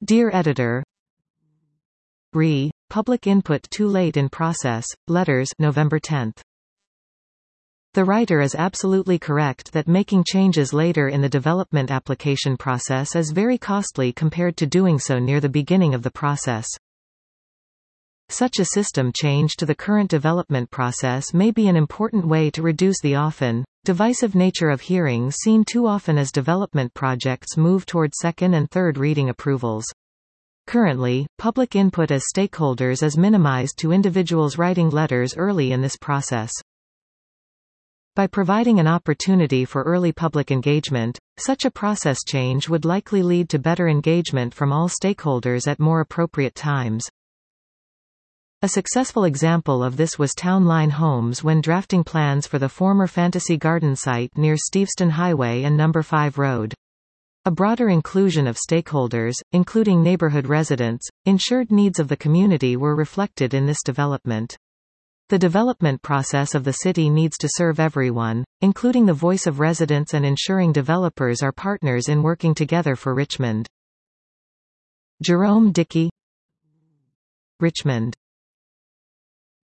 Dear Editor, Public input too late in process, letters November 10. The writer is absolutely correct that making changes later in the development application process is very costly compared to doing so near the beginning of the process. Such a system change to the current development process may be an important way to reduce the often divisive nature of hearings seen too often as development projects move toward second and third reading approvals. Currently, public input as stakeholders is minimized to individuals writing letters early in this process. By providing an opportunity for early public engagement, such a process change would likely lead to better engagement from all stakeholders at more appropriate times. A successful example of this was Town Line Homes when drafting plans for the former Fantasy Garden site near Steveston Highway and No. 5 Road. A broader inclusion of stakeholders, including neighborhood residents, ensured needs of the community were reflected in this development. The development process of the city needs to serve everyone, including the voice of residents, and ensuring developers are partners in working together for Richmond. Jerome Dickey, Richmond.